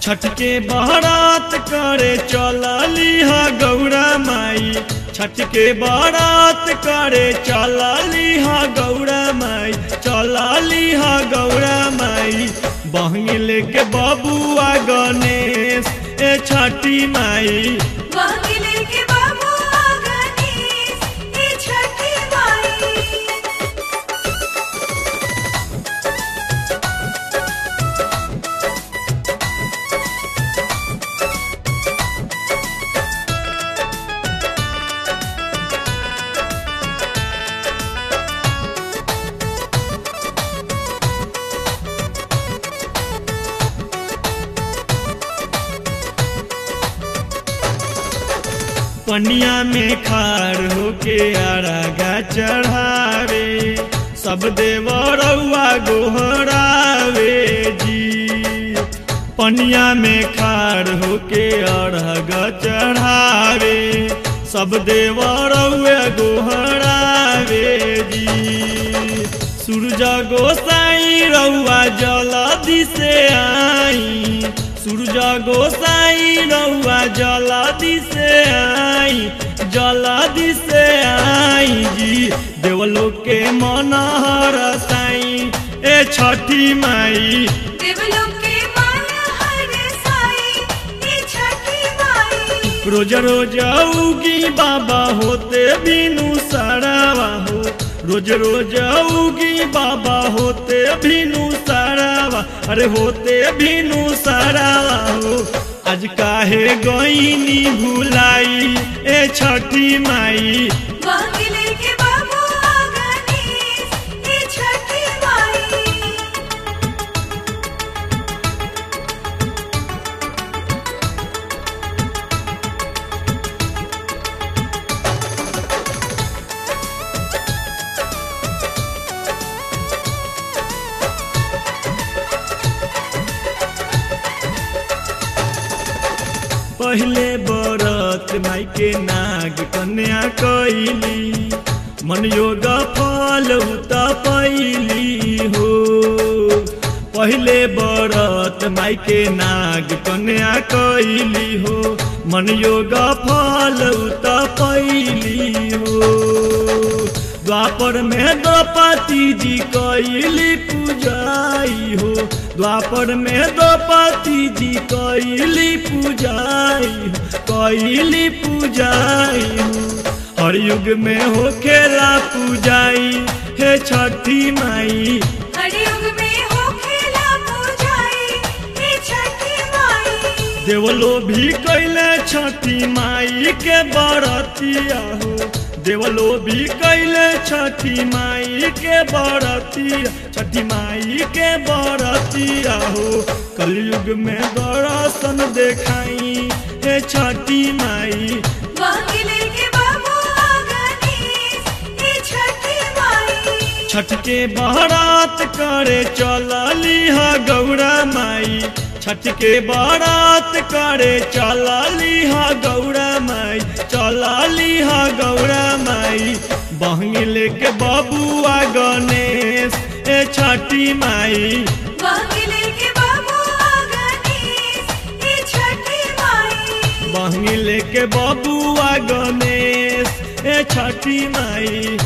छठ के बारात करे चलली हा गौरा माई, छठ के बारात करे चलली हा गौरा माई, चलली हा गौरा माई। बहंगी लेके बबुआ गणेश ए छठी माई, बहंगी लेके बबुआ गणेश ए छठी माई। पनिया में खार होके आरागा चढ़ावे, सब देवरौआ गोहरावे जी। पनिया में खार होके आरागा चढ़ावे, सब देवरौआ गोहरावे जी। सूरज गोसाई रौआ जल्दी से आई, सूरज गोसाई रौआ जल्दी से आई, जल्दी से आई जी। देवलोक के मनहर साई ए छठी माई, देवलोक के मनहर साई ए छठी माई। रोज रोज उगी बाबा होते बिनु सरावा हो, रोज रोज उगी बाबा होते बिनु सरावा, अरे होते बिनु सरावा हो। आज काहे गईनी भुलाई ए छठी माई, बहंगी लेके बबुआ गणेश ए छठी माई। पहले बरत माई के नाग कन्या कैली, मन योग फल उता पैली हो। पहले बरत माई के नाग कन्या कैली हो, मन योग फल उता पैली हो। द्वापर में द्रौपदी जी कैली पूजाई हो, द्वापर में द्रौपदी जी कैली पूजाई, कैली पूजाई हो। हर युग में हो खेला पूजाई हे छठी माई, हर युग में हो खेला पूजाई हे छठी माई। देवलो भी कैले छठी माई के बरतिया हो, देवलो भी कैले छठी माई के बरतिया, छठी माई के बरतिया हो। कलयुग में दर्शन देखाई हे छठी माई, बहंगी लेके बबुआ गणेश ए छठी माई। छठ के बारात करे चलली हा गौरा माई, छठ के बारात करे चलली हा गौरा माई, चलली हा गौरा माई। बहंगी लेके बबुआ गणेश ए छठी माई, बहंगी लेके बबुआ गणेश ए छठी माई। बहंगी लेके बबुआ गणेश ए छठी माई।